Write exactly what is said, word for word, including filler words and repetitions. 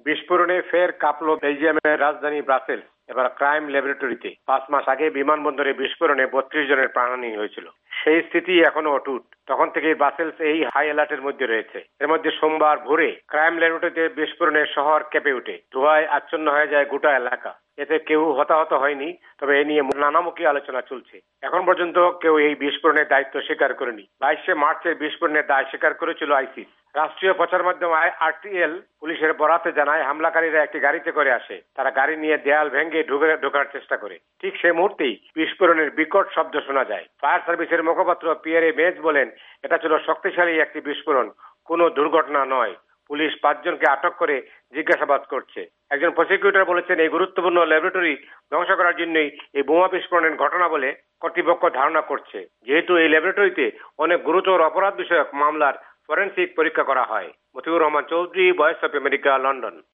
বিস্ফোরণে ফের কাঁপল বেলজিয়ামের রাজধানী ব্রাসেলস। এবার ক্রাইম ল্যাবরেটরিতে পাঁচ মাস আগে বিমানবন্দরে বিস্ফোরণে বত্রিশ জনের প্রাণহানি হয়েছিল। সেই স্থিতি এখনো অটুট। তখন থেকে ব্রাসেলস এই হাই অ্যালার্টের মধ্যে রয়েছে। এর মধ্যে সোমবার ভোরে ক্রাইম ল্যাবরেটরিতে বিস্ফোরণে শহর কেঁপে ওঠে, ধোঁয়ায় আচ্ছন্ন হয়ে যায় গোটা এলাকা। এতে কেউ হতাহত হয়নি, তবে এ নিয়ে নানামুখী আলোচনা চলছে। এখন পর্যন্ত কেউ এই বিস্ফোরণের দায়িত্ব স্বীকার করেনি। বাইশে মার্চের বিস্ফোরণের দায় স্বীকার করেছিল আইসিস। রাষ্ট্রীয় প্রচার মাধ্যম আরটিএল পুলিশের বরাতে জানায়, হামলাকারীরা একটি গাড়িতে করে আসে। তারা গাড়ি নিয়ে দেয়াল ভেঙে ঢুকে ঢোকার চেষ্টা করে। ঠিক সেই মুহূর্তেই বিস্ফোরণের বিকট শব্দ শোনা যায়। ফায়ার সার্ভিসের মুখপাত্র পিয়েরে মেজ বলেন, এটা ছিল শক্তিশালী একটি বিস্ফোরণ, কোনো দুর্ঘটনা নয়। পুলিশ পাঁচজনকে আটক করে জিজ্ঞাসাবাদ করছে। একজন প্রসিকিউটর বলেছেন, এই গুরুত্বপূর্ণ ল্যাবরেটরি ধ্বংস করার জন্যই এই বোমা বিস্ফোরণের ঘটনা বলে কর্তৃপক্ষ ধারণা করছে। যেহেতু এই ল্যাবরেটরিতে অনেক গুরুতর অপরাধ বিষয়ক মামলার ফরেনসিক পরীক্ষা করা হয়। Motiur Rahman Chowdhury, voice of America, London.